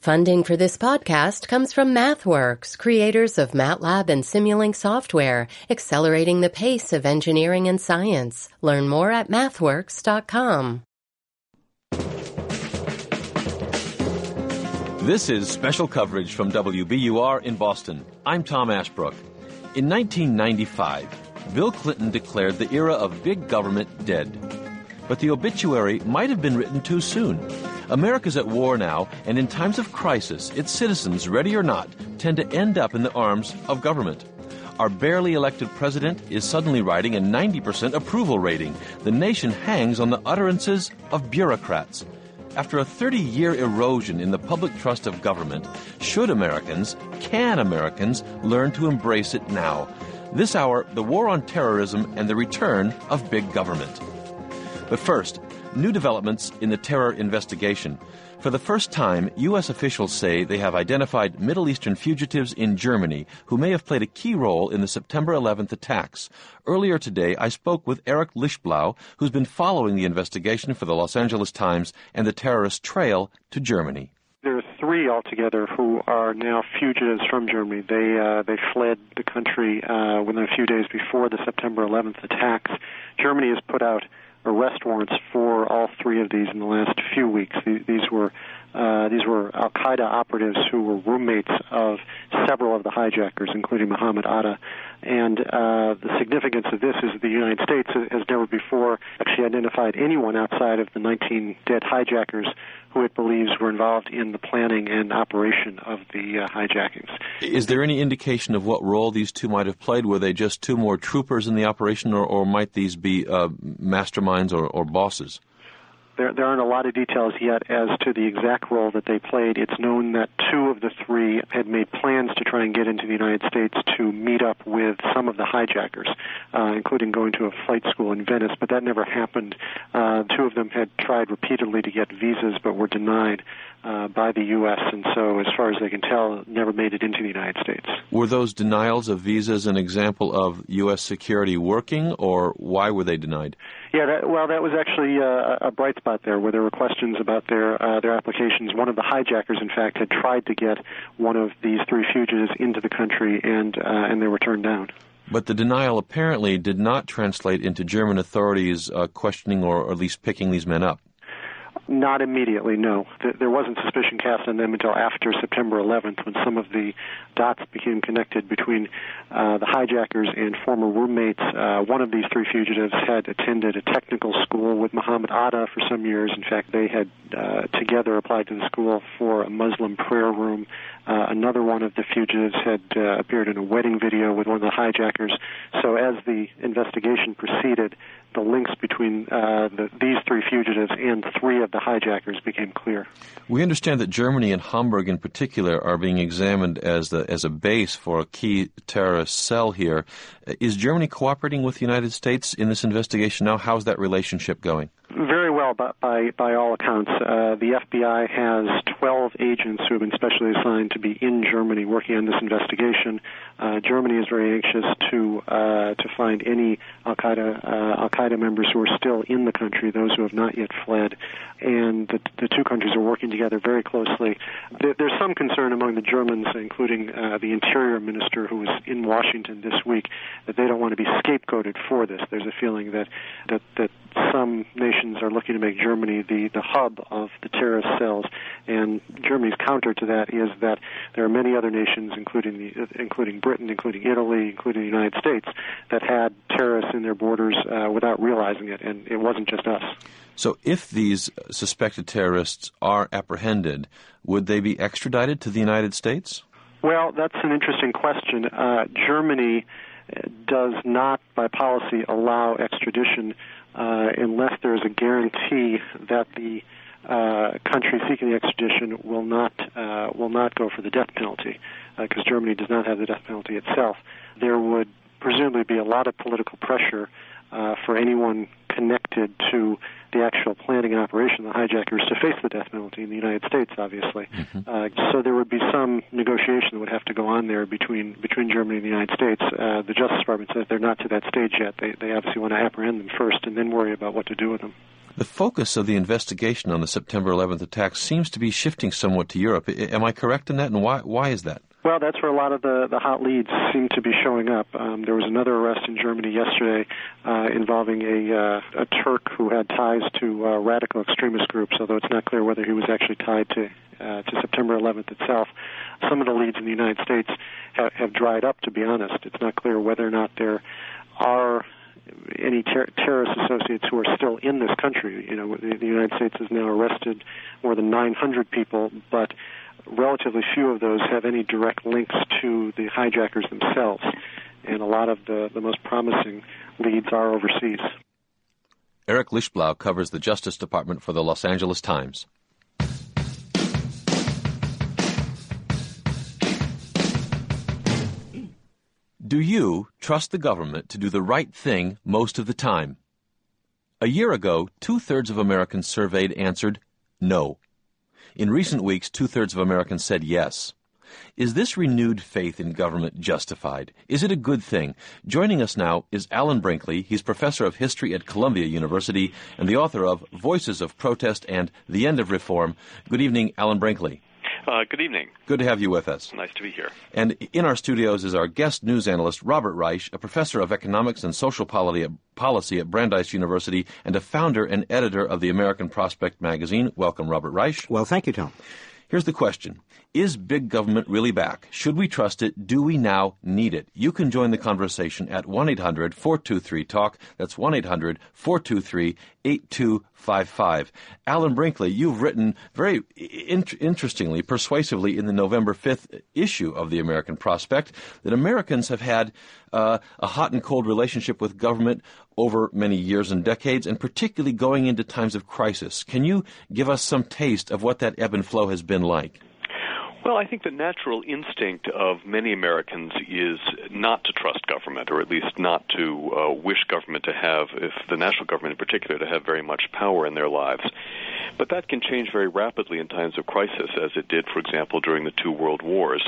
Funding for this podcast comes from MathWorks, creators of MATLAB and Simulink software, accelerating the pace of engineering and science. Learn more at mathworks.com. This is special coverage from WBUR in Boston. I'm Tom Ashbrook. In 1995, Bill Clinton declared the era of big government dead. But the obituary might have been written too soon. America's at war now, and in times of crisis, its citizens, ready or not, tend to end up in the arms of government. Our barely elected president is suddenly writing a 90% approval rating. The nation hangs on the utterances of bureaucrats. After a 30-year erosion in the public trust of government, can Americans learn to embrace it now? This hour, the war on terrorism and the return of big government. But first, new developments in the terror investigation. For the first time, U.S. officials say they have identified Middle Eastern fugitives in Germany who may have played a key role in the September 11th attacks. Earlier today, I spoke with Eric Lichtblau, who's been following the investigation for the Los Angeles Times and the terrorist trail to Germany. There are three altogether who are now fugitives from Germany. They fled the country within a few days before the September 11th attacks. Germany has put out arrest warrants for all three of these in the last few weeks. These were Al-Qaeda operatives who were roommates of several of the hijackers, including Mohammed Atta. And the significance of this is that the United States has never before actually identified anyone outside of the 19 dead hijackers who it believes were involved in the planning and operation of the hijackings. Is there any indication of what role these two might have played? Were they just two more troopers in the operation, or might these be masterminds or bosses? There aren't a lot of details yet as to the exact role that they played. It's known that two of the three had made plans to try and get into the United States to meet up with some of the hijackers, including going to a flight school in Venice, but that never happened. Two of them had tried repeatedly to get visas but were denied by the U.S., and so as far as they can tell, never made it into the United States. Were those denials of visas an example of U.S. security working, or why were they denied? Yeah, that was actually a bright spot there, where there were questions about their applications. One of the hijackers, in fact, had tried to get one of these three fugitives into the country, and they were turned down. But the denial apparently did not translate into German authorities questioning or at least picking these men up. Not immediately, no. There wasn't suspicion cast on them until after September 11th, when some of the dots became connected between the hijackers and former roommates. One of these three fugitives had attended a technical school with Mohammed Atta for some years. In fact, they had together applied to the school for a Muslim prayer room. Another one of the fugitives had appeared in a wedding video with one of the hijackers. So as the investigation proceeded, the links between these three fugitives and three of the hijackers became clear. We understand that Germany and Hamburg in particular are being examined as a base for a key terrorist cell here. Is Germany cooperating with the United States in this investigation now? How's that relationship going? Very well, by all accounts. The FBI has 12 agents who have been specially assigned to be in Germany working on this investigation. Germany is very anxious to find any Al-Qaeda members who are still in the country, those who have not yet fled, and the two countries are working together very closely. There's some concern among the Germans, including the Interior Minister, who was in Washington this week, that they don't want to be scapegoated for this. There's a feeling that some nations are looking to make Germany the hub of the terrorist cells, and Germany's counter to that is that there are many other nations, including Britain, including Italy, including the United States, that had terrorists in their borders without realizing it, and it wasn't just us. So if these suspected terrorists are apprehended, would they be extradited to the United States? Well, that's an interesting question. Germany does not, by policy, allow extradition unless there is a guarantee that the country seeking the extradition will not go for the death penalty, because Germany does not have the death penalty itself. There would presumably be a lot of political pressure for anyone connected to the actual planning and operation of the hijackers to face the death penalty in the United States, obviously. So there would be some negotiation that would have to go on there between Germany and the United States. The Justice Department says they're not to that stage yet. They obviously want to apprehend them first and then worry about what to do with them. The focus of the investigation on the September 11th attacks seems to be shifting somewhat to Europe. Am I correct in that, and why is that? Well, that's where a lot of the hot leads seem to be showing up. There was another arrest in Germany yesterday involving a Turk who had ties to radical extremist groups, although it's not clear whether he was actually tied to September 11th itself. Some of the leads in the United States have dried up, to be honest. It's not clear whether or not there are any terrorist associates who are still in this country. You know, the United States has now arrested more than 900 people, but relatively few of those have any direct links to the hijackers themselves, and a lot of the most promising leads are overseas. Eric Lichtblau covers the Justice Department for the Los Angeles Times. Do you trust the government to do the right thing most of the time? A year ago, 2/3 of Americans surveyed answered no. In recent weeks, 2/3 of Americans said yes. Is this renewed faith in government justified? Is it a good thing? Joining us now is Alan Brinkley. He's professor of history at Columbia University and the author of Voices of Protest and The End of Reform. Good evening, Alan Brinkley. Good evening. Good to have you with us. Nice to be here. And in our studios is our guest news analyst, Robert Reich, a professor of economics and social policy at Brandeis University and a founder and editor of the American Prospect magazine. Welcome, Robert Reich. Well, thank you, Tom. Here's the question. Is big government really back? Should we trust it? Do we now need it? You can join the conversation at 1-800-423-TALK. That's 1-800-423-8255. Alan Brinkley, you've written very interestingly, persuasively in the November 5th issue of the American Prospect that Americans have had a hot and cold relationship with government over many years and decades, and particularly going into times of crisis. Can you give us some taste of what that ebb and flow has been like? Well, I think the natural instinct of many Americans is not to trust government, or at least not to wish government to have, if the national government in particular, to have very much power in their lives. But that can change very rapidly in times of crisis, as it did, for example, during the two world wars.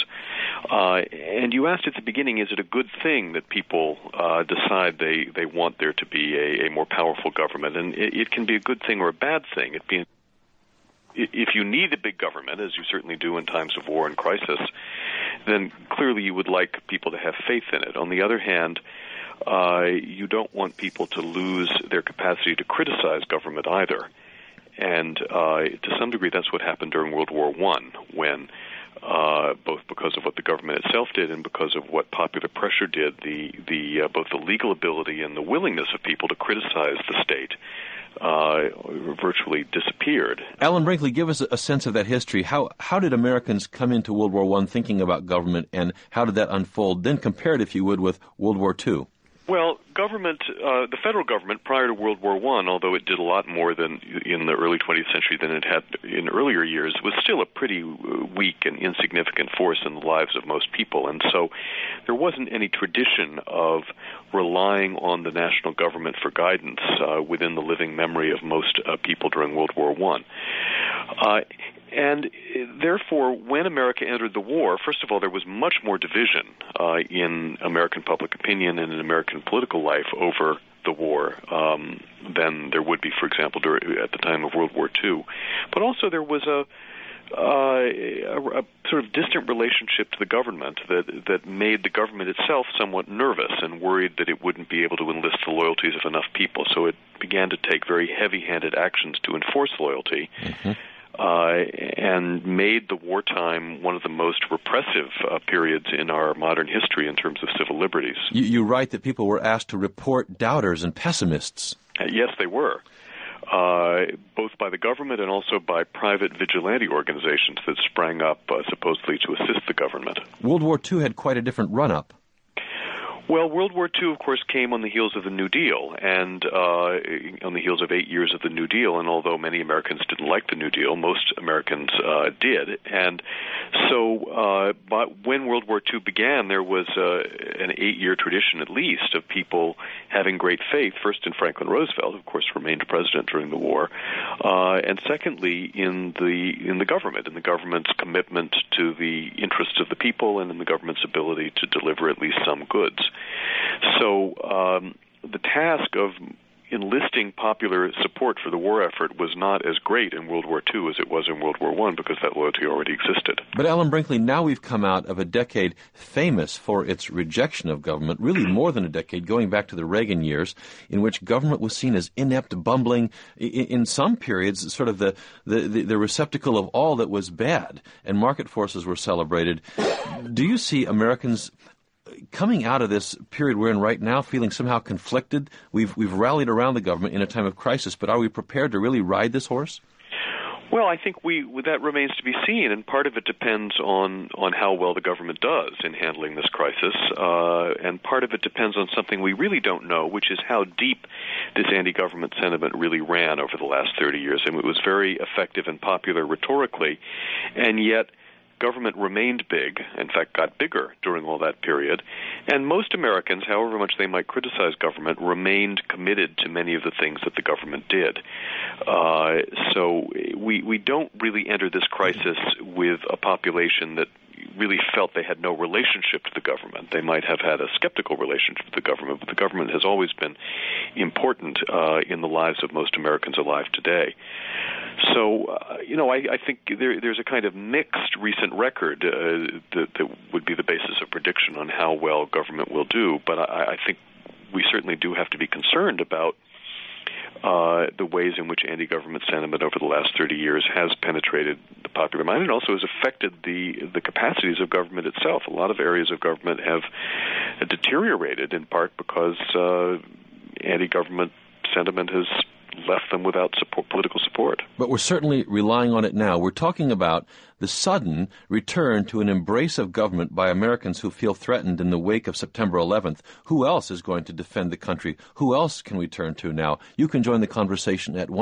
And you asked at the beginning, is it a good thing that people decide they want there to be a more powerful government? And it can be a good thing or a bad thing. If you need a big government, as you certainly do in times of war and crisis, then clearly you would like people to have faith in it. On the other hand, you don't want people to lose their capacity to criticize government either. And to some degree, that's what happened during World War I, when both because of what the government itself did and because of what popular pressure did, both the legal ability and the willingness of people to criticize the state virtually disappeared. Alan Brinkley, give us a sense of that history. How did Americans come into World War I thinking about government, and how did that unfold? Then compare it, if you would, with World War II. Well, the federal government prior to World War I, although it did a lot more than in the early 20th century than it had in earlier years, was still a pretty weak and insignificant force in the lives of most people. And so there wasn't any tradition of relying on the national government for guidance within the living memory of most people during World War I. And therefore, when America entered the war, first of all, there was much more division in American public opinion and in American political life over the war than there would be, for example, at the time of World War II. But also there was a sort of distant relationship to the government that made the government itself somewhat nervous and worried that it wouldn't be able to enlist the loyalties of enough people. So it began to take very heavy-handed actions to enforce loyalty. Mm-hmm. And made the wartime one of the most repressive periods in our modern history in terms of civil liberties. You write that people were asked to report doubters and pessimists. Yes, they were, both by the government and also by private vigilante organizations that sprang up supposedly to assist the government. World War II had quite a different run-up. Well, World War II, of course, came on the heels of the New Deal, and on the heels of 8 years of the New Deal, and although many Americans didn't like the New Deal, most Americans did. And so but when World War II began, there was an 8-year tradition, at least, of people having great faith, first in Franklin Roosevelt, of course, remained president during the war, and secondly, in the government, in the government's commitment to the interests of the people and in the government's ability to deliver at least some goods. So the task of enlisting popular support for the war effort was not as great in World War II as it was in World War I because that loyalty already existed. But Alan Brinkley, now we've come out of a decade famous for its rejection of government, really more than a decade, going back to the Reagan years, in which government was seen as inept, bumbling, in some periods sort of the receptacle of all that was bad, and market forces were celebrated. Do you see Americans coming out of this period we're in right now feeling somehow conflicted? We've rallied around the government in a time of crisis, but are we prepared to really ride this horse? Well, I think that remains to be seen, and part of it depends on how well the government does in handling this crisis, and part of it depends on something we really don't know, which is how deep this anti-government sentiment really ran over the last 30 years. And it was very effective and popular rhetorically, and yet government remained big, in fact got bigger during all that period, and most Americans, however much they might criticize government, remained committed to many of the things that the government did. So we don't really enter this crisis with a population that really felt they had no relationship to the government. They might have had a skeptical relationship to the government, but the government has always been important in the lives of most Americans alive today. So, I think there's a kind of mixed recent record that would be the basis of prediction on how well government will do, but I think we certainly do have to be concerned about the ways in which anti-government sentiment over the last 30 years has penetrated the popular mind and also has affected the capacities of government itself. A lot of areas of government have deteriorated in part because anti-government sentiment has left them without political support. But we're certainly relying on it now. We're talking about the sudden return to an embrace of government by Americans who feel threatened in the wake of September 11th. Who else is going to defend the country? Who else can we turn to now? You can join the conversation at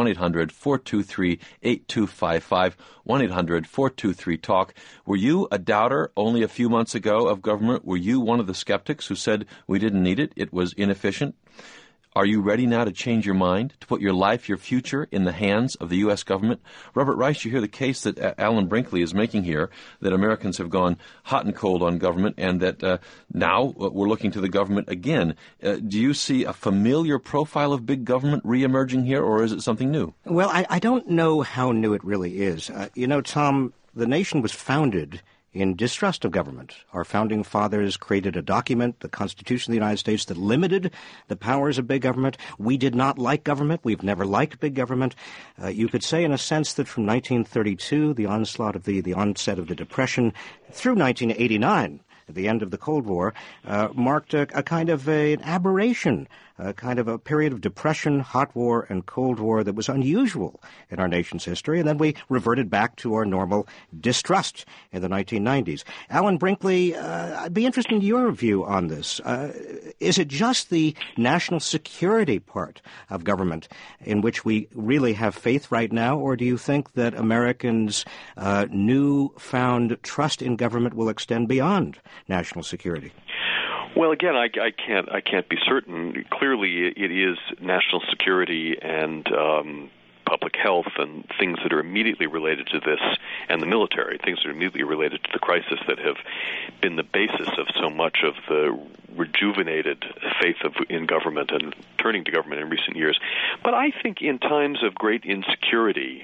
1-800-423-8255, 1-800-423-TALK. Were you a doubter only a few months ago of government? Were you one of the skeptics who said we didn't need it, it was inefficient? Are you ready now to change your mind, to put your life, your future in the hands of the U.S. government? Robert Reich, you hear the case that Alan Brinkley is making here, that Americans have gone hot and cold on government and that now we're looking to the government again. Do you see a familiar profile of big government reemerging here, or is it something new? Well, I don't know how new it really is. Tom, the nation was founded in distrust of government. Our founding fathers created a document, the Constitution of the United States, that limited the powers of big government. We did not like government. We've never liked big government. You could say, in a sense, that from 1932, the onslaught of the onset of the Depression, through 1989, at the end of the Cold War, marked a kind of an aberration, a kind of a period of depression, hot war, and Cold War that was unusual in our nation's history, and then we reverted back to our normal distrust in the 1990s. Alan Brinkley, I'd be interested in your view on this. Is it just the national security part of government in which we really have faith right now, or do you think that Americans' newfound trust in government will extend beyond national security? Well, again, I can't be certain. Clearly, it is national security and public health and things that are immediately related to this, and the military, things that are immediately related to the crisis that have been the basis of so much of the rejuvenated faith in government and turning to government in recent years. But I think in times of great insecurity,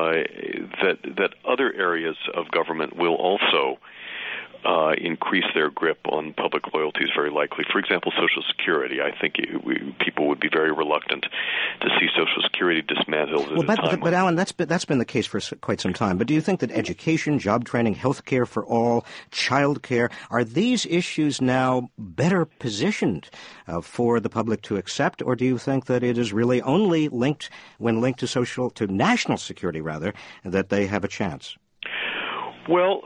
that other areas of government will also increase their grip on public loyalties very likely. For example, Social Security. I think people would be very reluctant to see Social Security dismantled. But Alan, that's been the case for quite some time. But do you think that education, job training, health care for all, child care, are these issues now better positioned for the public to accept, or do you think that it is really only linked to national security, rather, that they have a chance? Well,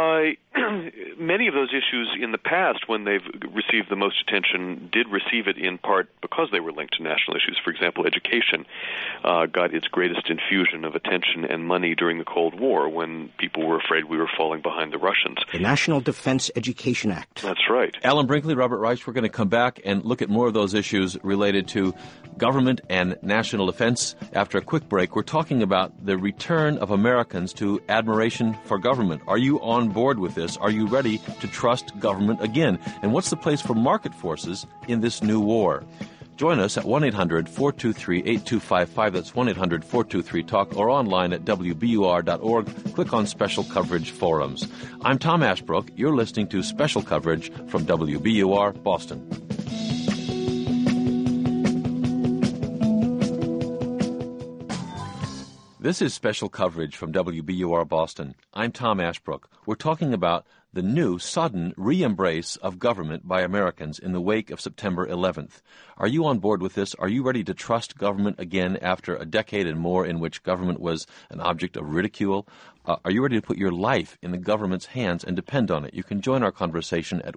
many of those issues in the past, when they've received the most attention, did receive it in part because they were linked to national issues. For example, education got its greatest infusion of attention and money during the Cold War when people were afraid we were falling behind the Russians. The National Defense Education Act. That's right. Alan Brinkley, Robert Reich, we're going to come back and look at more of those issues related to government and national defense. After a quick break, we're talking about the return of Americans to admiration for government. Are you on board with this? Are you ready to trust government again? And what's the place for market forces in this new war? Join us at 1-800-423-8255. That's 1-800-423-TALK, or online at WBUR.org. Click on Special Coverage Forums. I'm Tom Ashbrook. You're listening to special coverage from WBUR Boston. This is special coverage from WBUR Boston. I'm Tom Ashbrook. We're talking about the new, sudden re-embrace of government by Americans in the wake of September 11th. Are you on board with this? Are you ready to trust government again after a decade and more in which government was an object of ridicule? Are you ready to put your life in the government's hands and depend on it? You can join our conversation at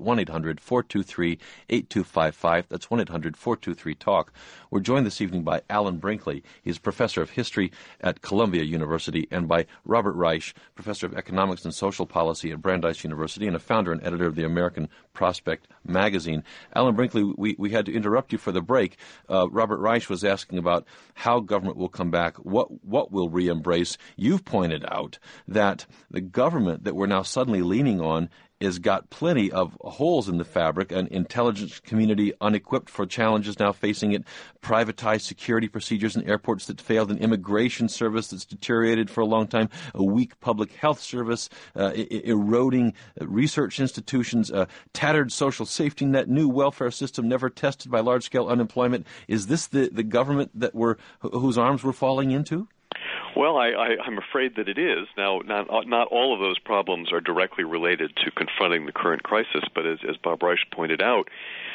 1-800-423-8255. That's 1-800-423-TALK. We're joined this evening by Alan Brinkley. He's professor of history at Columbia University, and by Robert Reich, professor of economics and social policy at Brandeis University and a founder and editor of the American Prospect magazine. Alan Brinkley, we had to interrupt you for the break. Robert Reich was asking about how government will come back, what will re-embrace. You've pointed out that the government that we're now suddenly leaning on has got plenty of holes in the fabric, an intelligence community unequipped for challenges now facing it, privatized security procedures in airports that failed, an immigration service that's deteriorated for a long time, a weak public health service, eroding research institutions, a tattered social safety net, new welfare system never tested by large-scale unemployment. Is this the government that whose arms we're falling into? Well, I'm afraid that it is. Now, not all of those problems are directly related to confronting the current crisis, but as Bob Reich pointed out,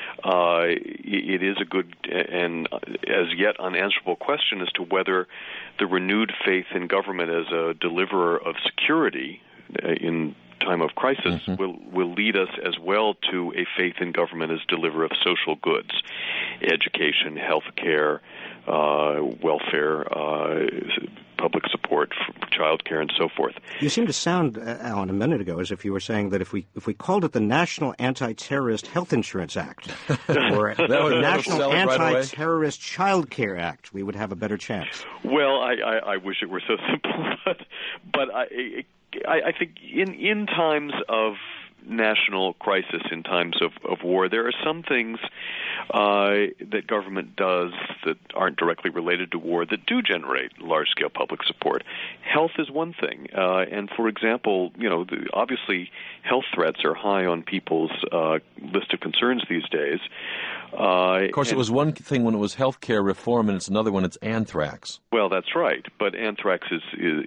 it is a good and as yet unanswerable question as to whether the renewed faith in government as a deliverer of security in time of crisis will lead us as well to a faith in government as deliverer of social goods, education, health care, welfare, public support for child care, and so forth. You seemed to sound, Alan, a minute ago as if you were saying that if we called it the National Anti-Terrorist Health Insurance Act or the National Anti-Terrorist Child Care Act, we would have a better chance. Well, I wish it were so simple, but I think in times of national crisis, in times of war, there are some things that government does that aren't directly related to war that do generate large-scale public support. Health is one thing, and for example, obviously health threats are high on people's list of concerns these days. Of course, it was one thing when it was health care reform, and it's another when it's anthrax. Well, that's right, but anthrax is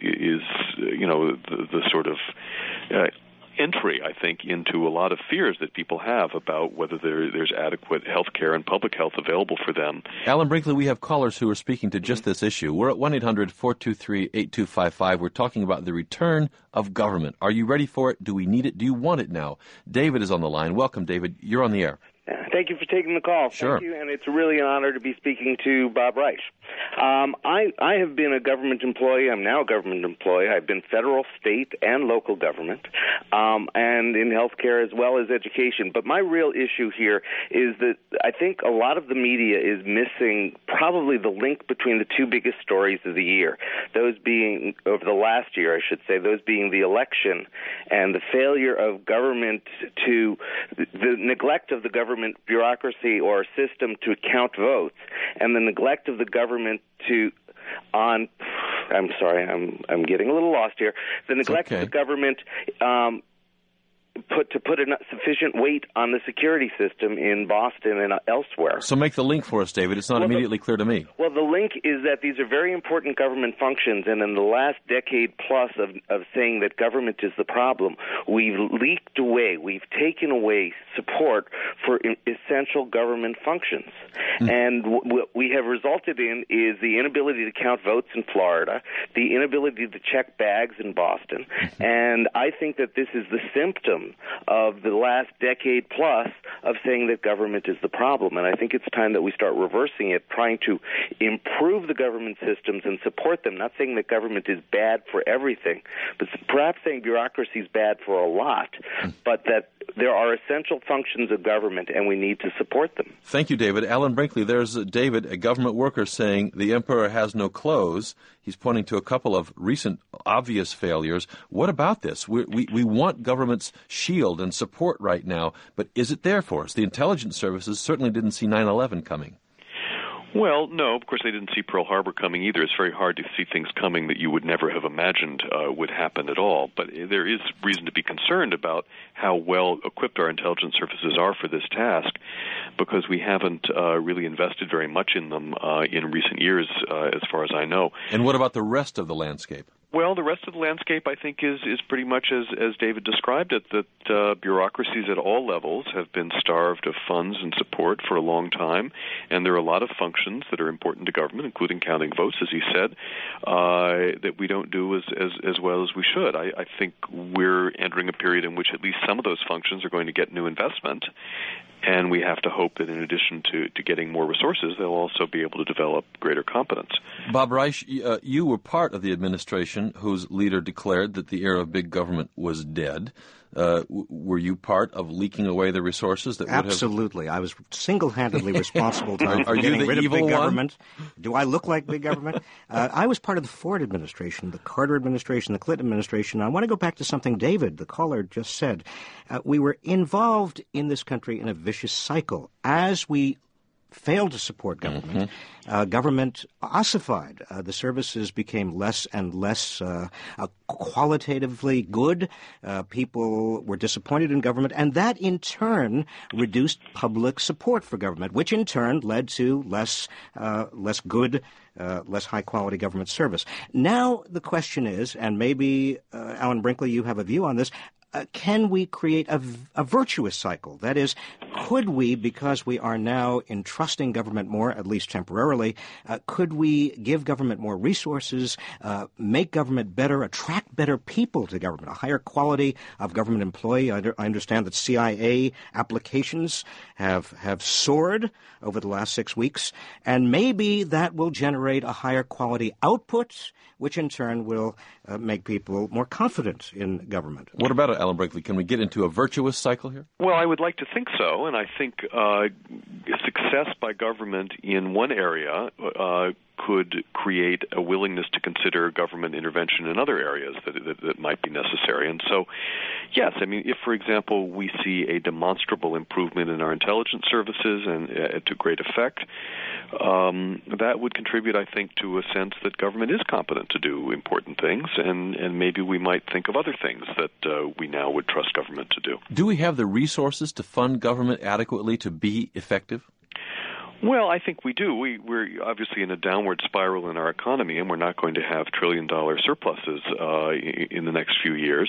the sort of entry, I think, into a lot of fears that people have about whether there's adequate health care and public health available for them. Alan Brinkley, we have callers who are speaking to just this issue. We're at 1-800-423-8255. We're talking about the return of government. Are you ready for it? Do we need it? Do you want it now? David is on the line. Welcome, David. You're on the air. Thank you for taking the call. Sure. Thank you, and it's really an honor to be speaking to Bob Reich. I have been a government employee. I'm now a government employee. I've been federal, state, and local government, and in healthcare as well as education. But my real issue here is that I think a lot of the media is missing probably the link between the two biggest stories of the year, those being, over the last year, I should say, those being the election and the failure of government to, the neglect of the government bureaucracy or system to count votes, and the neglect of the government I'm getting a little lost here. The neglect of the government put sufficient weight on the security system in Boston and elsewhere. So make the link for us, David. It's not immediately clear to me. Well, the link is that these are very important government functions, and in the last decade plus of saying that government is the problem, we've leaked away, we've taken away support for essential government functions. And what we have resulted in is the inability to count votes in Florida, the inability to check bags in Boston, and I think that this is the symptom of the last decade plus of saying that government is the problem. And I think it's time that we start reversing it, trying to improve the government systems and support them, not saying that government is bad for everything, but perhaps saying bureaucracy is bad for a lot, but that there are essential functions of government and we need to support them. Thank you, David. Alan Brinkley, there's David, a government worker, saying the emperor has no clothes. He's pointing to a couple of recent obvious failures. What about this? We want government's shield and support right now, but is it there for us? The intelligence services certainly didn't see 9/11 coming. Well, no, of course they didn't see Pearl Harbor coming either. It's very hard to see things coming that you would never have imagined would happen at all. But there is reason to be concerned about how well equipped our intelligence services are for this task, because we haven't really invested very much in them in recent years, as far as I know. And what about the rest of the landscape? Well, the rest of the landscape, I think, is pretty much as David described it, that bureaucracies at all levels have been starved of funds and support for a long time, and there are a lot of functions that are important to government, including counting votes, as he said, that we don't do as well as we should. I think we're entering a period in which at least some of those functions are going to get new investment, and we have to hope that in addition to getting more resources, they'll also be able to develop greater competence. Bob Reich, you were part of the administration whose leader declared that the era of big government was dead. Were you part of leaking away the resources that would have... Absolutely. I was single-handedly responsible for getting rid of big government. Do I look like big government? I was part of the Ford administration, the Carter administration, the Clinton administration. I want to go back to something David, the caller, just said. We were involved in this country in a vicious cycle. As we failed to support government, government ossified. The services became less and less qualitatively good. People were disappointed in government, and that in turn reduced public support for government, which in turn led to less good, less high-quality government service. Now the question is, and maybe, Alan Brinkley, you have a view on this, can we create a virtuous cycle? That is, could we, because we are now entrusting government more, at least temporarily, could we give government more resources, make government better, attract better people to government, a higher quality of government employee? I understand that CIA applications have soared over the last 6 weeks, and maybe that will generate a higher quality output, which in turn will make people more confident in government. What about it, Alan Brinkley? Can we get into a virtuous cycle here? Well, I would like to think so, and I think success by government in one area could create a willingness to consider government intervention in other areas that might be necessary. And so, yes, I mean, if, for example, we see a demonstrable improvement in our intelligence services and to great effect, that would contribute, I think, to a sense that government is competent to do important things, and maybe we might think of other things that we now would trust government to do. Do we have the resources to fund government adequately to be effective? Well, I think we do. We're obviously in a downward spiral in our economy, and we're not going to have trillion-dollar surpluses in the next few years.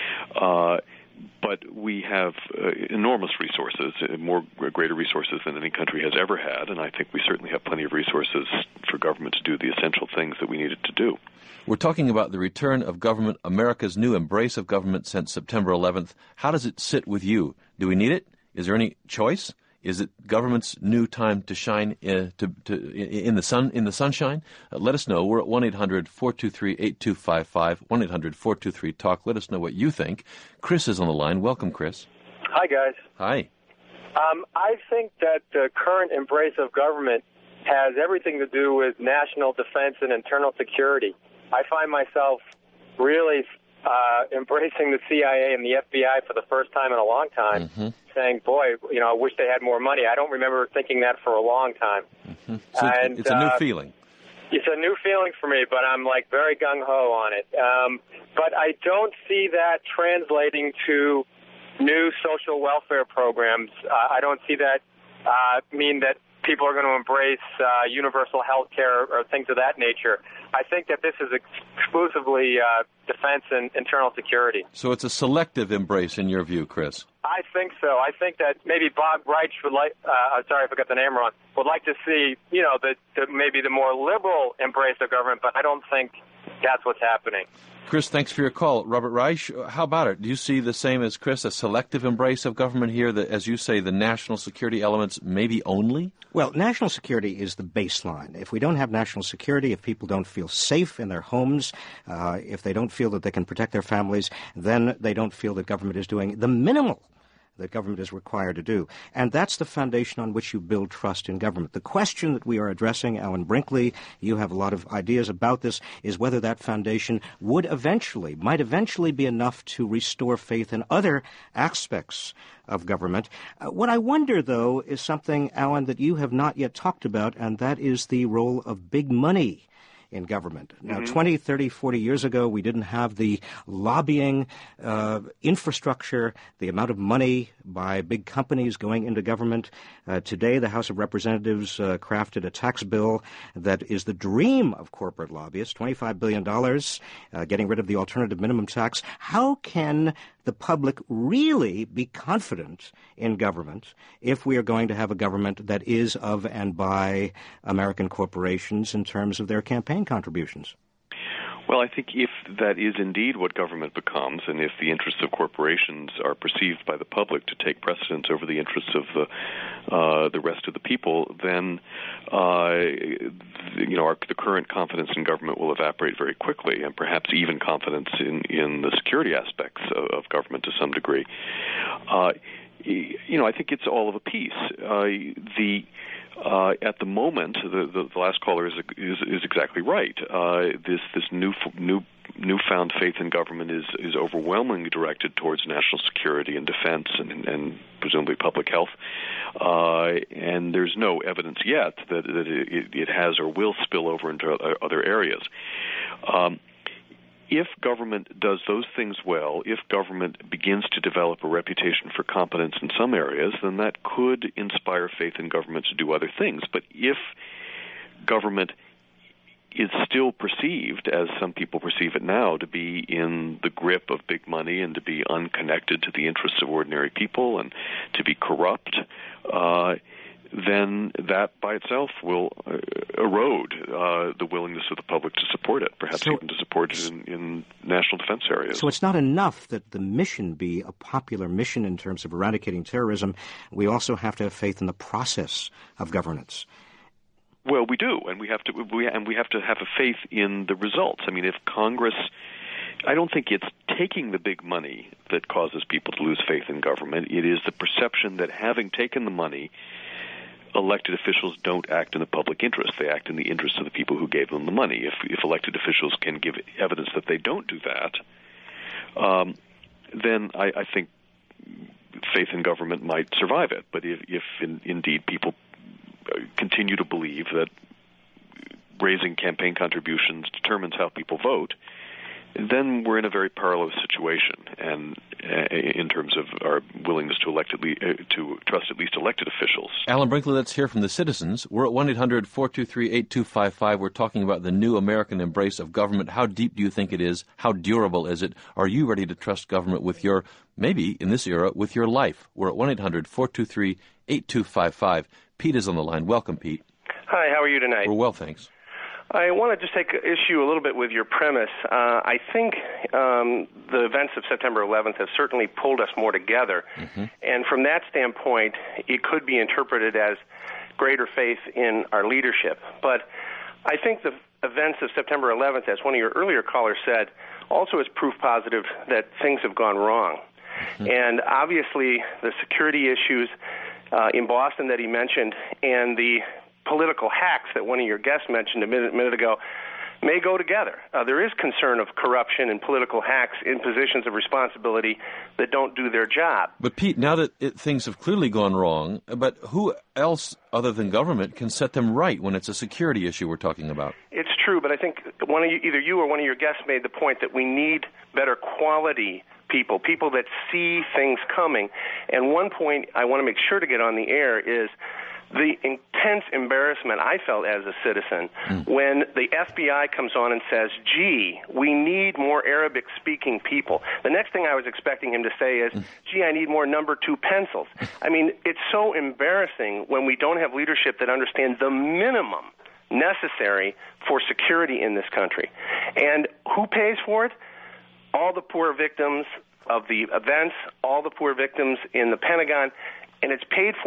But we have enormous resources, greater resources than any country has ever had, and I think we certainly have plenty of resources for government to do the essential things that we need it to do. We're talking about the return of government, America's new embrace of government since September 11th. How does it sit with you? Do we need it? Is there any choice? Is it government's new time to shine in the sunshine? Let us know. We're at 1-800-423-8255, 1-800-423-TALK. Let us know what you think. Chris is on the line. Welcome, Chris. Hi, guys. Hi. I think that the current embrace of government has everything to do with national defense and internal security. I find myself really embracing the CIA and the FBI for the first time in a long time, saying, boy, I wish they had more money. I don't remember thinking that for a long time. So it's a new feeling. It's a new feeling for me, but I'm like very gung-ho on it. But I don't see that translating to new social welfare programs. I don't see that mean that people are going to embrace universal health care or things of that nature. I think that this is exclusively defense and internal security. So it's a selective embrace in your view, Chris? I think so. I think that maybe Bob Reich would like, sorry if I got the name wrong, would like to see, maybe the more liberal embrace of government, but I don't think that's what's happening. Chris, thanks for your call. Robert Reich, how about it? Do you see the same as Chris, a selective embrace of government here, that, as you say, the national security elements maybe only? Well, national security is the baseline. If we don't have national security, if people don't feel safe in their homes, if they don't feel that they can protect their families, then they don't feel that government is doing the minimal that government is required to do. And that's the foundation on which you build trust in government. The question that we are addressing, Alan Brinkley, you have a lot of ideas about this, is whether that foundation might eventually be enough to restore faith in other aspects of government. What I wonder, though, is something, Alan, that you have not yet talked about, and that is the role of big money in government. Now, 20, 30, 40 years ago, we didn't have the lobbying infrastructure, the amount of money by big companies going into government. Today, the House of Representatives crafted a tax bill that is the dream of corporate lobbyists, $25 billion, getting rid of the alternative minimum tax. How can the public really be confident in government if we are going to have a government that is of and by American corporations in terms of their campaign contributions? Well, I think if that is indeed what government becomes, and if the interests of corporations are perceived by the public to take precedence over the interests of the rest of the people, then the current confidence in government will evaporate very quickly, and perhaps even confidence in the security aspects of government to some degree. I think it's all of a piece. At the moment, the last caller is exactly right. This newfound faith in government is overwhelmingly directed towards national security and defense and presumably public health. And there's no evidence yet that it has or will spill over into other areas. If government does those things well, if government begins to develop a reputation for competence in some areas, then that could inspire faith in government to do other things. But if government is still perceived, as some people perceive it now, to be in the grip of big money and to be unconnected to the interests of ordinary people and to be corrupt, then that by itself will erode the willingness of the public to support it, perhaps even to support it in national defense areas. So it's not enough that the mission be a popular mission in terms of eradicating terrorism. We also have to have faith in the process of governance. Well, we do, and we have to have a faith in the results. I mean, if Congress, I don't think it's taking the big money that causes people to lose faith in government. It is the perception that having taken the money, elected officials don't act in the public interest. They act in the interest of the people who gave them the money. If elected officials can give evidence that they don't do that, then I think faith in government might survive it. But if indeed people continue to believe that raising campaign contributions determines how people vote, then we're in a very perilous situation, and in terms of our willingness to trust at least elected officials. Alan Brinkley, let's hear from the citizens. We're at 1-800-423-8255. We're talking about the new American embrace of government. How deep do you think it is? How durable is it? Are you ready to trust government with your, maybe in this era, with your life? We're at 1-800-423-8255. Pete is on the line. Welcome, Pete. Hi, how are you tonight? We're well, thanks. I want to just take issue a little bit with your premise. I think the events of September 11th have certainly pulled us more together. Mm-hmm. And from that standpoint, it could be interpreted as greater faith in our leadership. But I think the events of September 11th, as one of your earlier callers said, also is proof positive that things have gone wrong. Mm-hmm. And obviously, the security issues in Boston that he mentioned and the political hacks that one of your guests mentioned a minute ago may go together. There is concern of corruption and political hacks in positions of responsibility that don't do their job. But Pete, now that things have clearly gone wrong, but who else other than government can set them right when it's a security issue we're talking about? It's true, but I think either you or one of your guests made the point that we need better quality people that see things coming. And one point I want to make sure to get on the air is the intense embarrassment I felt as a citizen when the FBI comes on and says, gee, we need more Arabic-speaking people. The next thing I was expecting him to say is, gee, I need more number 2 pencils. I mean, it's so embarrassing when we don't have leadership that understands the minimum necessary for security in this country. And who pays for it? All the poor victims of the events, all the poor victims in the Pentagon, and it's paid for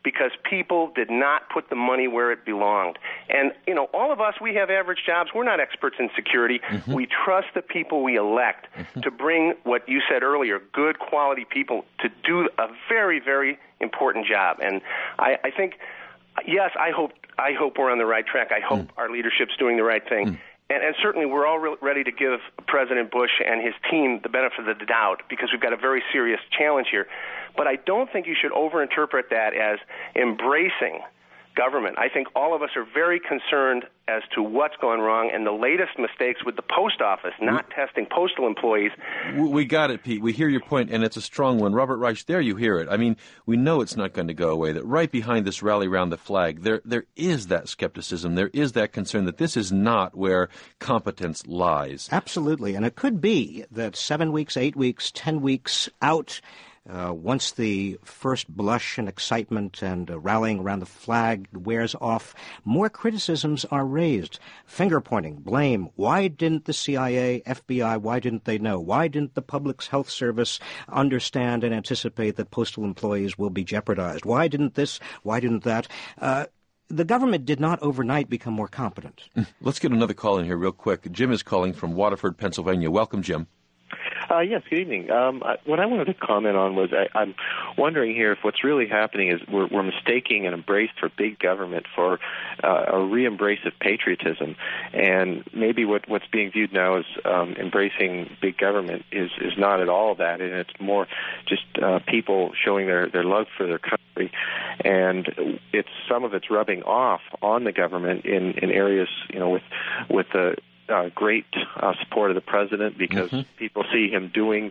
because people did not put the money where it belonged. And, all of us, we have average jobs. We're not experts in security. We trust the people we elect to bring what you said earlier, good quality people to do a very, very important job. And I think, yes, I hope we're on the right track. I hope our leadership's doing the right thing. And certainly we're all ready to give President Bush and his team the benefit of the doubt because we've got a very serious challenge here. But I don't think you should overinterpret that as embracing government. I think all of us are very concerned as to what's gone wrong and the latest mistakes with the post office, not testing postal employees. We got it, Pete. We hear your point, and it's a strong one. Robert Reich, there you hear it. I mean, we know it's not going to go away, that right behind this rally around the flag, there is that skepticism, there is that concern that this is not where competence lies. Absolutely, and it could be that 7 weeks, 8 weeks, 10 weeks out, once the first blush and excitement and rallying around the flag wears off, more criticisms are raised. Finger-pointing, blame. Why didn't the CIA, FBI, why didn't they know? Why didn't the Public Health Service understand and anticipate that postal employees will be jeopardized? Why didn't this? Why didn't that? The government did not overnight become more competent. Let's get another call in here real quick. Jim is calling from Waterford, Pennsylvania. Welcome, Jim. Yes, good evening. What I wanted to comment on was I'm wondering here if what's really happening is we're mistaking an embrace for big government for a re-embrace of patriotism. And maybe what's being viewed now as embracing big government is not at all that, and it's more just people showing their love for their country. And some of it's rubbing off on the government in areas, with the great support of the president because people see him doing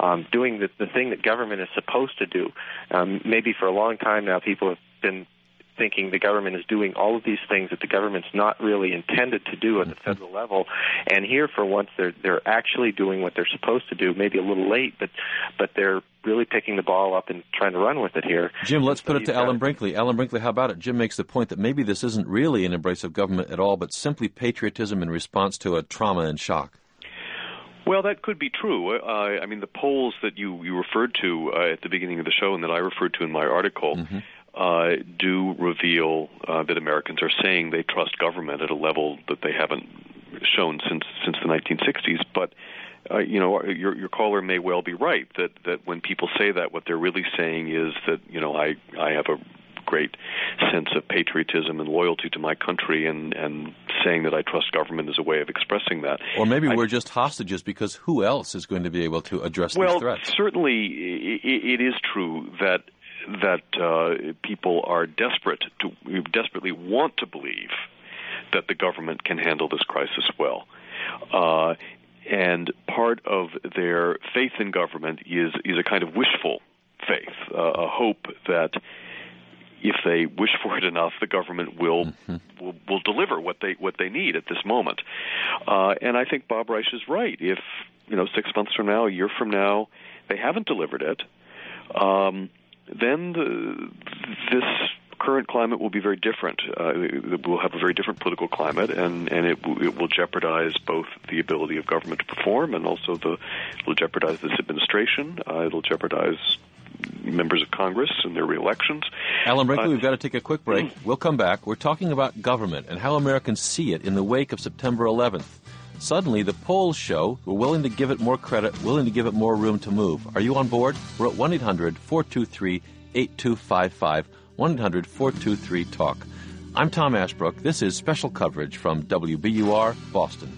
the thing that government is supposed to do. Maybe for a long time now, people have been thinking the government is doing all of these things that the government's not really intended to do at the federal level. And here, for once, they're actually doing what they're supposed to do. Maybe a little late, but they're really picking the ball up and trying to run with it here. Jim, let's put it to Alan Brinkley. Alan Brinkley, how about it? Jim makes the point that maybe this isn't really an embrace of government at all, but simply patriotism in response to a trauma and shock. Well, that could be true. I mean, the polls that you referred to at the beginning of the show and that I referred to in my article do reveal that Americans are saying they trust government at a level that they haven't shown since the 1960s. But your caller may well be right that when people say that, what they're really saying is that I have a great sense of patriotism and loyalty to my country, and saying that I trust government is a way of expressing that. Or maybe we're just hostages because who else is going to be able to address these threats? Well, certainly it is true that people are desperately want to believe that the government can handle this crisis well. And part of their faith in government is a kind of wishful faith, a hope that if they wish for it enough, the government will deliver what they need at this moment. And I think Bob Reich is right. If 6 months from now, a year from now, they haven't delivered it, then this current climate will be very different. We'll have a very different political climate, and it will jeopardize both the ability of government to perform and also it will jeopardize this administration. It'll jeopardize members of Congress and their re-elections. Alan Brinkley, we've got to take a quick break. We'll come back. We're talking about government and how Americans see it in the wake of September 11th. Suddenly, the polls show we're willing to give it more credit, willing to give it more room to move. Are you on board? We're at 1-800-423-8255, 1-800-423-TALK. I'm Tom Ashbrook. This is special coverage from WBUR, Boston.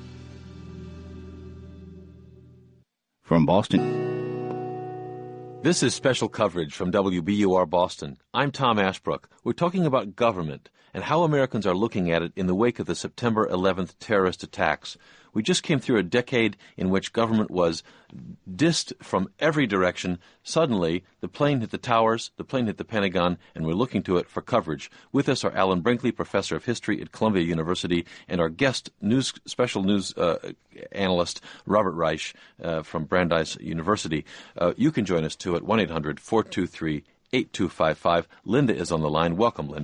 From Boston. This is special coverage from WBUR Boston. I'm Tom Ashbrook. We're talking about government and how Americans are looking at it in the wake of the September 11th terrorist attacks. We just came through a decade in which government was dissed from every direction. Suddenly, the plane hit the towers, the plane hit the Pentagon, and we're looking to it for coverage. With us are Alan Brinkley, professor of history at Columbia University, and our guest special news analyst, Robert Reich from Brandeis University. You can join us, too, at 1-800-423-8255. Linda is on the line. Welcome, Linda.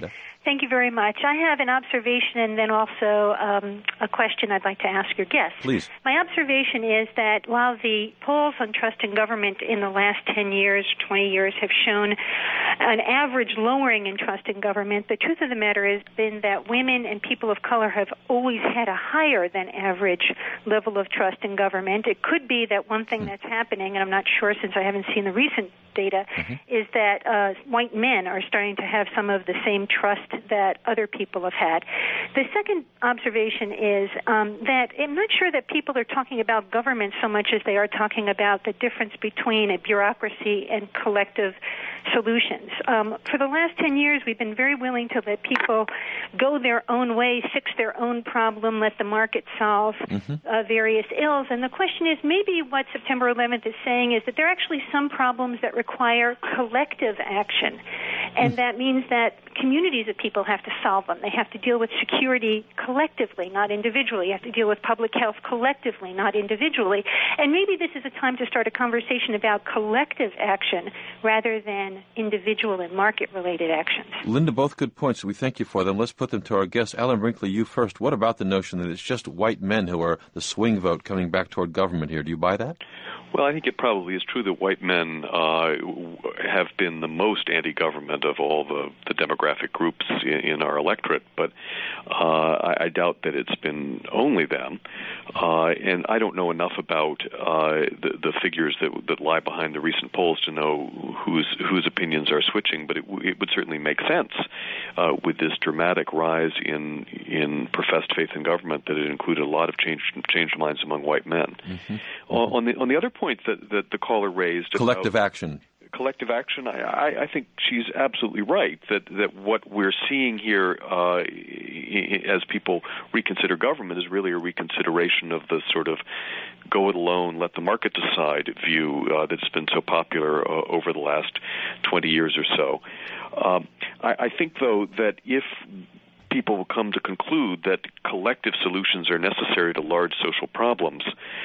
Thank you very much. I have an observation and then also a question I'd like to ask your guest. Please. My observation is that while the polls on trust in government in the last 10 years, 20 years have shown an average lowering in trust in government, the truth of the matter has been that women and people of color have always had a higher than average level of trust in government. It could be that one thing that's happening, and I'm not sure since I haven't seen the recent data, is that white men are starting to have some of the same trust that other people have had. The second observation is that I'm not sure that people are talking about government so much as they are talking about the difference between a bureaucracy and collective solutions. For the last 10 years, we've been very willing to let people go their own way, fix their own problem, let the market solve various ills. And the question is, maybe what September 11th is saying is that there are actually some problems that require collective action. And that means that communities of people have to solve them. They have to deal with security collectively, not individually. You have to deal with public health collectively, not individually. And maybe this is a time to start a conversation about collective action rather than individual and market-related actions. Linda, both good points. We thank you for them. Let's put them to our guests. Alan Brinkley, you first. What about the notion that it's just white men who are the swing vote coming back toward government here? Do you buy that? Well, I think it probably is true that white men have been the most anti-government of all the demographic groups in our electorate, but I doubt that it's been only them. And I don't know enough about the figures that lie behind the recent polls to know whose opinions are switching, but it would certainly make sense with this dramatic rise in professed faith in government that it included a lot of changed minds among white men. On the other point that the caller raised, collective action. Collective action, I think she's absolutely right that what we're seeing here as people reconsider government is really a reconsideration of the sort of go it alone, let the market decide view that's been so popular over the last 20 years or so. I think, though, that if people will come to conclude that collective solutions are necessary to large social problems,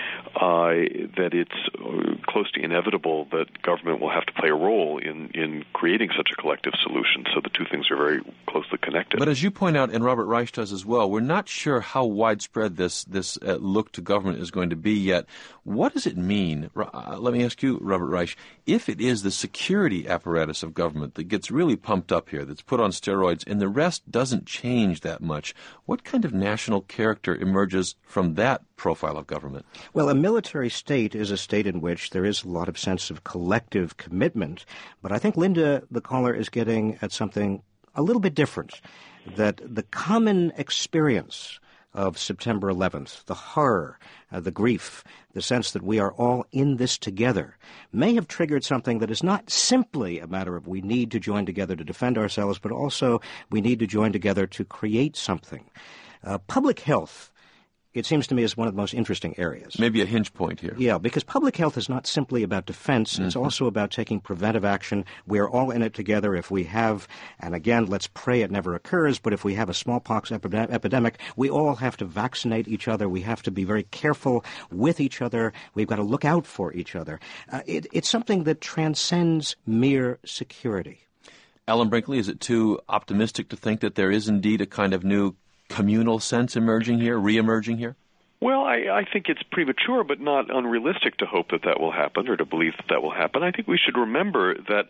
that it's close to inevitable that government will have to play a role in creating such a collective solution. So the two things are very closely connected. But as you point out, and Robert Reich does as well, we're not sure how widespread this look to government is going to be yet. What does it mean? Let me ask you, Robert Reich, if it is the security apparatus of government that gets really pumped up here, that's put on steroids, and the rest doesn't change that much, what kind of national character emerges from that profile of government? Well, a military state is a state in which there is a lot of sense of collective commitment, but I think Linda, the caller, is getting at something a little bit different, that the common experience of September 11th, the horror, the grief, the sense that we are all in this together, may have triggered something that is not simply a matter of we need to join together to defend ourselves, but also we need to join together to create something. Public health, it seems to me, is one of the most interesting areas. Maybe a hinge point here. Yeah, because public health is not simply about defense. It's also about taking preventive action. We're all in it together. If we have, and again, let's pray it never occurs, but if we have a smallpox epidemic, we all have to vaccinate each other. We have to be very careful with each other. We've got to look out for each other. It's something that transcends mere security. Alan Brinkley, is it too optimistic to think that there is indeed a kind of new communal sense emerging here, re-emerging here? Well, I think it's premature, but not unrealistic to hope that will happen or to believe that will happen. I think we should remember that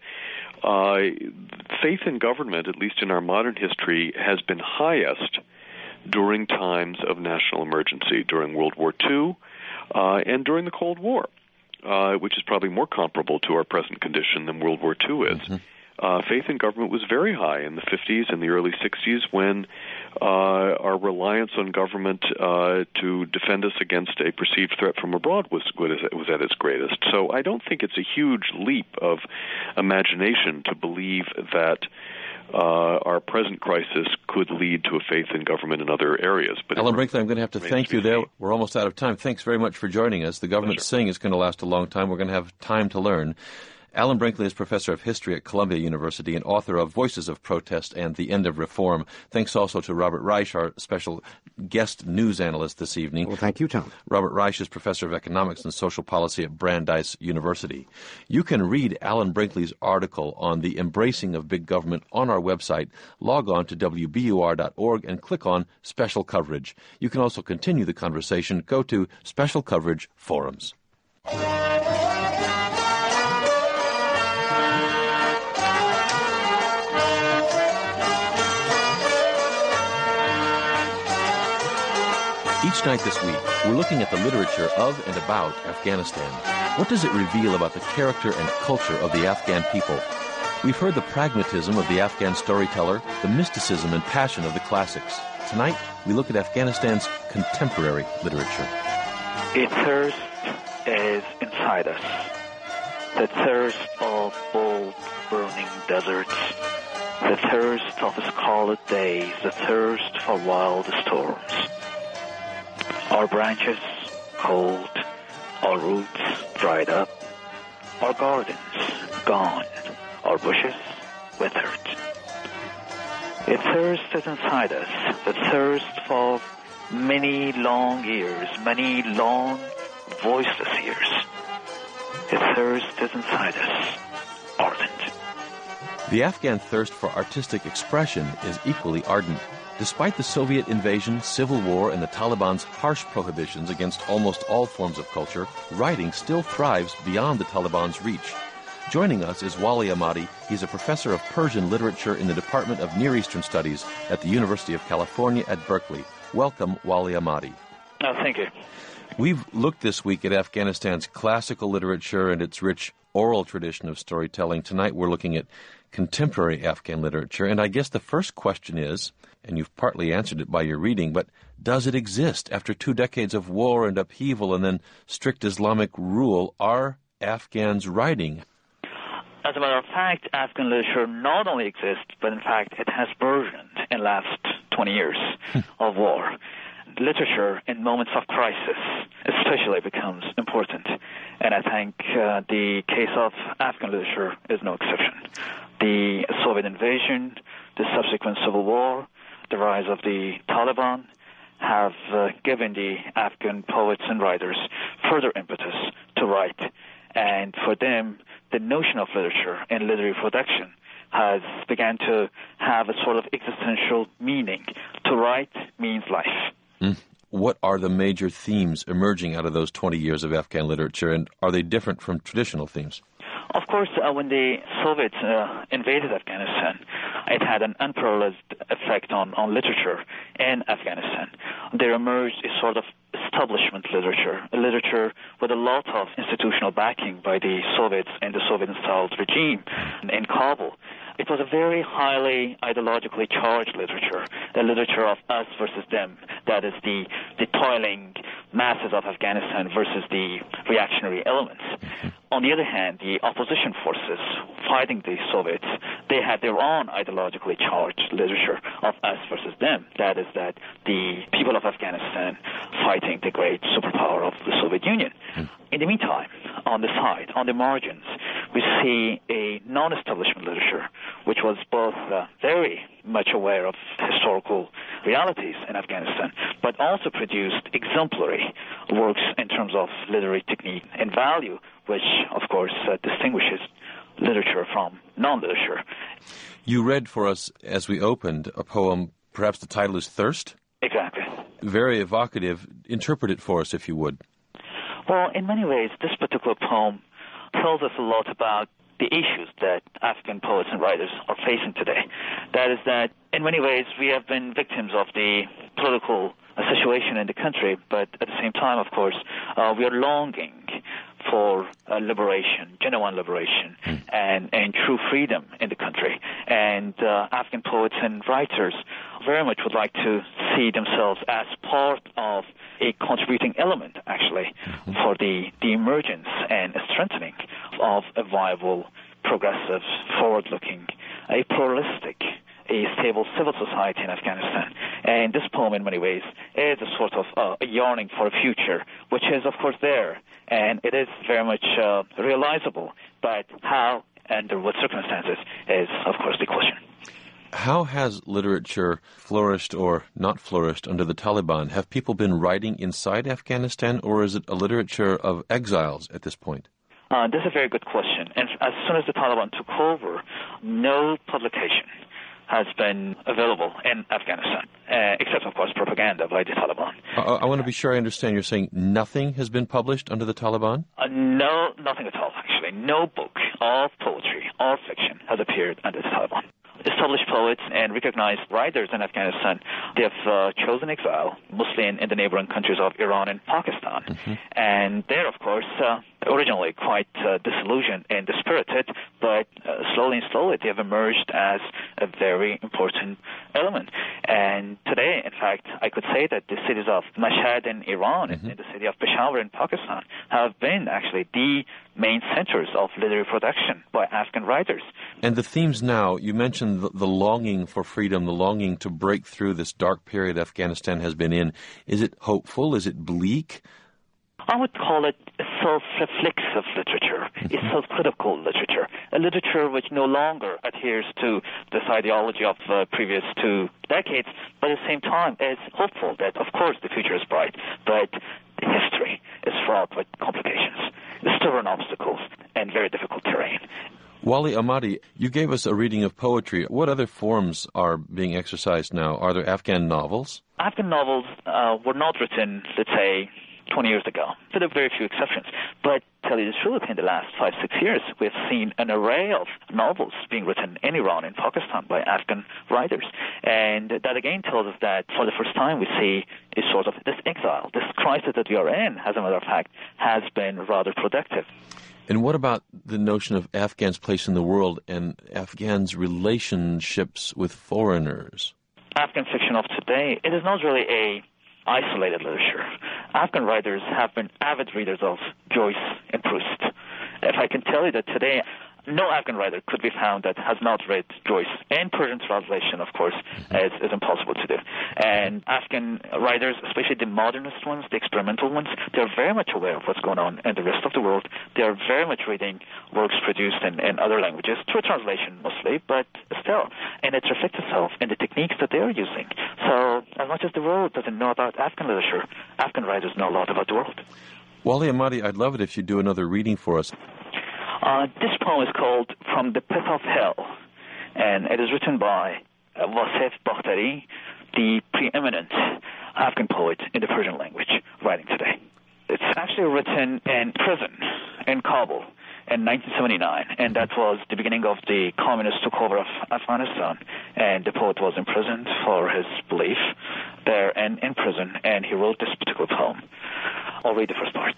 faith in government, at least in our modern history, has been highest during times of national emergency, during World War II and during the Cold War, which is probably more comparable to our present condition than World War II is. Faith in government was very high in the 50s and the early 60s when our reliance on government to defend us against a perceived threat from abroad was at its greatest. So I don't think it's a huge leap of imagination to believe that our present crisis could lead to a faith in government in other areas. But Alan Brinkley, I'm going to have to thank you there. We're almost out of time. Thanks very much for joining us. The government thing is going to last a long time. We're going to have time to learn. Alan Brinkley is professor of history at Columbia University and author of Voices of Protest and the End of Reform. Thanks also to Robert Reich, our special guest news analyst this evening. Well, thank you, Tom. Robert Reich is professor of economics and social policy at Brandeis University. You can read Alan Brinkley's article on the embracing of big government on our website. Log on to WBUR.org and click on Special Coverage. You can also continue the conversation. Go to Special Coverage Forums. Each night this week, we're looking at the literature of and about Afghanistan. What does it reveal about the character and culture of the Afghan people? We've heard the pragmatism of the Afghan storyteller, the mysticism and passion of the classics. Tonight, we look at Afghanistan's contemporary literature. A thirst is inside us. The thirst of bold, burning deserts. The thirst of scarlet days. The thirst for wild storms. Our branches cold, our roots dried up, our gardens gone, our bushes withered. A thirst is inside us, the thirst for many long years, many long voiceless years. A thirst is inside us, ardent. The Afghan thirst for artistic expression is equally ardent. Despite the Soviet invasion, civil war, and the Taliban's harsh prohibitions against almost all forms of culture, writing still thrives beyond the Taliban's reach. Joining us is Wali Ahmadi. He's a professor of Persian literature in the Department of Near Eastern Studies at the University of California at Berkeley. Welcome, Wali Ahmadi. Oh, thank you. We've looked this week at Afghanistan's classical literature and its rich oral tradition of storytelling. Tonight we're looking at contemporary Afghan literature, and I guess the first question is, and you've partly answered it by your reading, but does it exist after 2 decades of war and upheaval and then strict Islamic rule? Are Afghans writing? As a matter of fact, Afghan literature not only exists, but in fact it has burgeoned in the last 20 years of war. Literature in moments of crisis especially becomes important, and I think the case of Afghan literature is no exception. The Soviet invasion, the subsequent civil war, the rise of the Taliban have given the Afghan poets and writers further impetus to write, and for them, the notion of literature and literary production has begun to have a sort of existential meaning. To write means life. What are the major themes emerging out of those 20 years of Afghan literature, and are they different from traditional themes? Of course, when the Soviets invaded Afghanistan, it had an unparalleled effect on literature in Afghanistan. There emerged a sort of establishment literature, a literature with a lot of institutional backing by the Soviets and the Soviet-installed regime in Kabul. It was a very highly ideologically charged literature, the literature of us versus them. That is the toiling masses of Afghanistan versus the reactionary elements. On the other hand, the opposition forces fighting the Soviets, they had their own ideologically charged literature of us versus them. That is that the people of Afghanistan fighting the great superpower of the Soviet Union. In the meantime, on the side, on the margins, we see a non-establishment literature, which was both very much aware of historical realities in Afghanistan, but also produced exemplary works in terms of literary technique and value, which, of course, distinguishes literature from non-literature. You read for us, as we opened, a poem, perhaps the title is Thirst? Exactly. Very evocative. Interpret it for us, if you would. Well, in many ways, this particular poem tells us a lot about the issues that Afghan poets and writers are facing today. That is that, in many ways, we have been victims of the political situation in the country, but at the same time, of course, we are longing for liberation, genuine liberation, and true freedom in the country. And Afghan poets and writers very much would like to see themselves as part of a contributing element, actually, for the emergence and strengthening of a viable, progressive, forward-looking, a pluralistic, a stable civil society in Afghanistan. And this poem, in many ways, is a sort of a yearning for a future, which is, of course, there. And it is very much realizable but how, under what circumstances, is, of course, the question. How has literature flourished or not flourished under the Taliban? Have people been writing inside Afghanistan, or is it a literature of exiles at this point? That's a very good question. And as soon as the Taliban took over, no publication has been available in Afghanistan, except, of course, propaganda by the Taliban. I want to be sure I understand. You're saying nothing has been published under the Taliban? No, nothing at all, actually. No book of poetry or fiction has appeared under the Taliban. Established poets and recognized writers in Afghanistan, they have chosen exile, mostly in the neighboring countries of Iran and Pakistan. Mm-hmm. And they're, of course, originally quite disillusioned and dispirited, but slowly they have emerged as a very important element. And today, in fact, I could say that the cities of Mashhad in Iran mm-hmm. and the city of Peshawar in Pakistan have been actually the main centers of literary production by Afghan writers. And the themes now, you mentioned the longing for freedom, the longing to break through this dark period Afghanistan has been in. Is it hopeful? Is it bleak? I would call it a self-reflexive literature, mm-hmm. a self-critical literature, a literature which no longer adheres to this ideology of previous 2 decades, but at the same time is hopeful that, of course, the future is bright, but the history is fraught with complications, stubborn obstacles, and very difficult terrain. Wali Ahmadi, you gave us a reading of poetry. What other forms are being exercised now? Are there Afghan novels? Afghan novels were not written, let's say, 20 years ago, with very few exceptions. But tell you the truth, in the last 5-6 years, we've seen an array of novels being written in Iran and Pakistan by Afghan writers. And that again tells us that for the first time we see a sort of this exile, this crisis that we are in, as a matter of fact, has been rather productive. And what about the notion of Afghans' place in the world and Afghans' relationships with foreigners? Afghan fiction of today, it is not really a isolated literature. Afghan writers have been avid readers of Joyce and Proust. If I can tell you that today, no Afghan writer could be found that has not read Joyce. And Persian translation, of course, is impossible to do. And Afghan writers, especially the modernist ones, the experimental ones, they're very much aware of what's going on in the rest of the world. They're very much reading works produced in other languages, through translation mostly, but still. And it reflects itself in the techniques that they're using. So as much as the world doesn't know about Afghan literature, Afghan writers know a lot about the world. Wali Ahmadi, I'd love it if you do another reading for us. This poem is called From the Pit of Hell, and it is written by Wasef Bakhtari, the preeminent Afghan poet in the Persian language, writing today. It's actually written in prison in Kabul in 1979, and that was the beginning of the communists took over of Afghanistan, and the poet was imprisoned for his belief there and in prison, and he wrote this particular poem. I'll read the first part.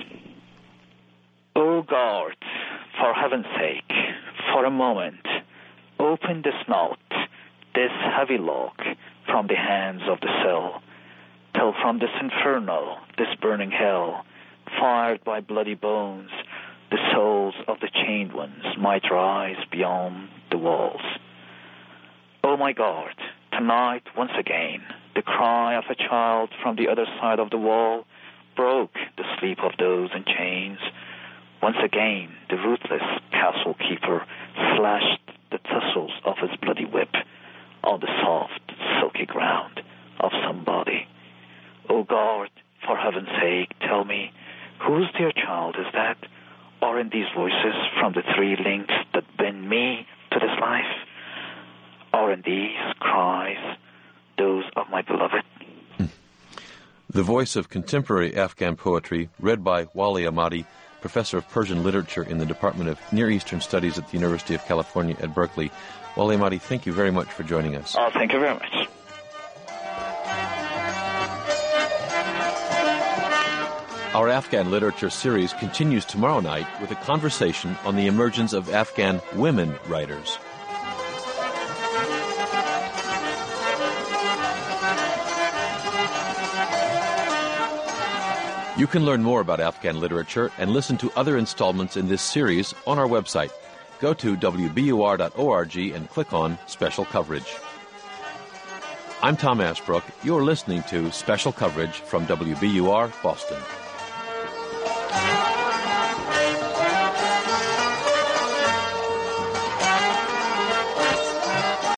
O guard, for heaven's sake, for a moment, open this note, this heavy lock, from the hands of the cell, till from this inferno, this burning hell, fired by bloody bones, the souls of the chained ones might rise beyond the walls. O my God, tonight, once again, the cry of a child from the other side of the wall broke the sleep of those in chains. Once again, the ruthless castle keeper slashed the thistles of his bloody whip on the soft, silky ground of some body. O God, for heaven's sake, tell me, whose dear child is that? Or in these voices from the 3 links that bind me to this life? Or in these cries, those of my beloved? The voice of contemporary Afghan poetry, read by Wali Ahmadi, Professor of Persian Literature in the Department of Near Eastern Studies at the University of California at Berkeley. Wali Ahmadi, thank you very much for joining us. Oh, thank you very much. Our Afghan literature series continues tomorrow night with a conversation on the emergence of Afghan women writers. You can learn more about Afghan literature and listen to other installments in this series on our website. Go to wbur.org and click on Special Coverage. I'm Tom Ashbrook. You're listening to Special Coverage from WBUR Boston.